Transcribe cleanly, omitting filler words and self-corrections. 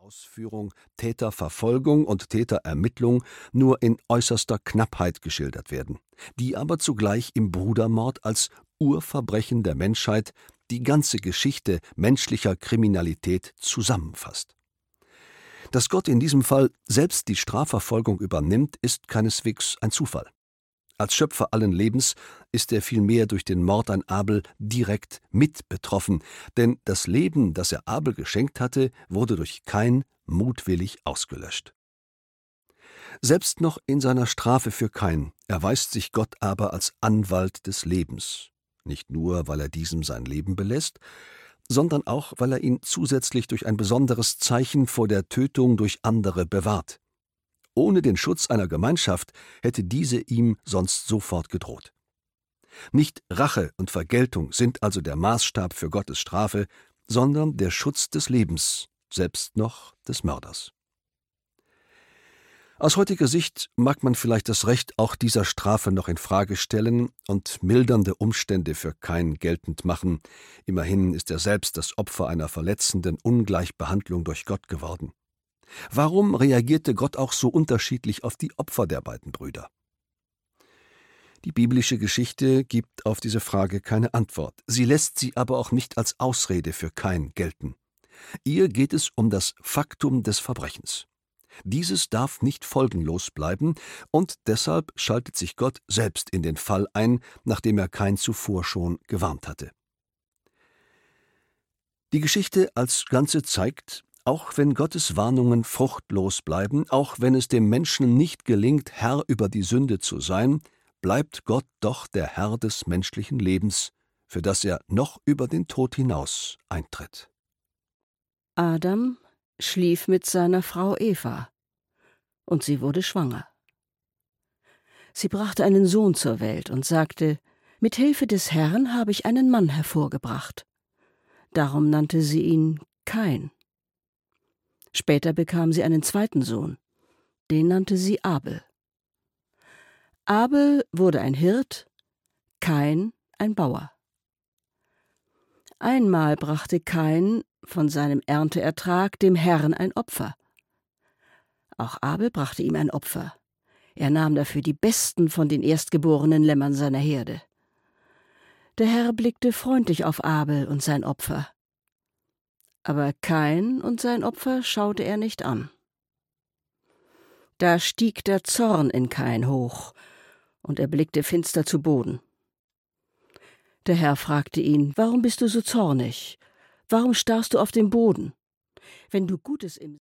Ausführung, Täterverfolgung und Täterermittlung nur in äußerster Knappheit geschildert werden, die aber zugleich im Brudermord als Urverbrechen der Menschheit die ganze Geschichte menschlicher Kriminalität zusammenfasst. Dass Gott in diesem Fall selbst die Strafverfolgung übernimmt, ist keineswegs ein Zufall. Als Schöpfer allen Lebens ist er vielmehr durch den Mord an Abel direkt mit betroffen, denn das Leben, das er Abel geschenkt hatte, wurde durch Kain mutwillig ausgelöscht. Selbst noch in seiner Strafe für Kain erweist sich Gott aber als Anwalt des Lebens, nicht nur, weil er diesem sein Leben belässt, sondern auch, weil er ihn zusätzlich durch ein besonderes Zeichen vor der Tötung durch andere bewahrt. Ohne den Schutz einer Gemeinschaft hätte diese ihm sonst sofort gedroht. Nicht Rache und Vergeltung sind also der Maßstab für Gottes Strafe, sondern der Schutz des Lebens, selbst noch des Mörders. Aus heutiger Sicht mag man vielleicht das Recht auch dieser Strafe noch in Frage stellen und mildernde Umstände für Kain geltend machen. Immerhin ist er selbst das Opfer einer verletzenden Ungleichbehandlung durch Gott geworden. Warum reagierte Gott auch so unterschiedlich auf die Opfer der beiden Brüder? Die biblische Geschichte gibt auf diese Frage keine Antwort. Sie lässt sie aber auch nicht als Ausrede für Kain gelten. Ihr geht es um das Faktum des Verbrechens. Dieses darf nicht folgenlos bleiben, und deshalb schaltet sich Gott selbst in den Fall ein, nachdem er Kain zuvor schon gewarnt hatte. Die Geschichte als Ganze zeigt, auch wenn Gottes Warnungen fruchtlos bleiben, auch wenn es dem Menschen nicht gelingt, Herr über die Sünde zu sein, bleibt Gott doch der Herr des menschlichen Lebens, für das er noch über den Tod hinaus eintritt. Adam schlief mit seiner Frau Eva, und sie wurde schwanger. Sie brachte einen Sohn zur Welt und sagte: Mit Hilfe des Herrn habe ich einen Mann hervorgebracht. Darum nannte sie ihn Kain. Später bekam sie einen zweiten Sohn, den nannte sie Abel. Abel wurde ein Hirt, Kain ein Bauer. Einmal brachte Kain von seinem Ernteertrag dem Herrn ein Opfer. Auch Abel brachte ihm ein Opfer. Er nahm dafür die besten von den erstgeborenen Lämmern seiner Herde. Der Herr blickte freundlich auf Abel und sein Opfer. Aber Kain und sein Opfer schaute er nicht an. Da stieg der Zorn in Kain hoch, und er blickte finster zu Boden. Der Herr fragte ihn: Warum bist du so zornig? Warum starrst du auf den Boden? Wenn du Gutes im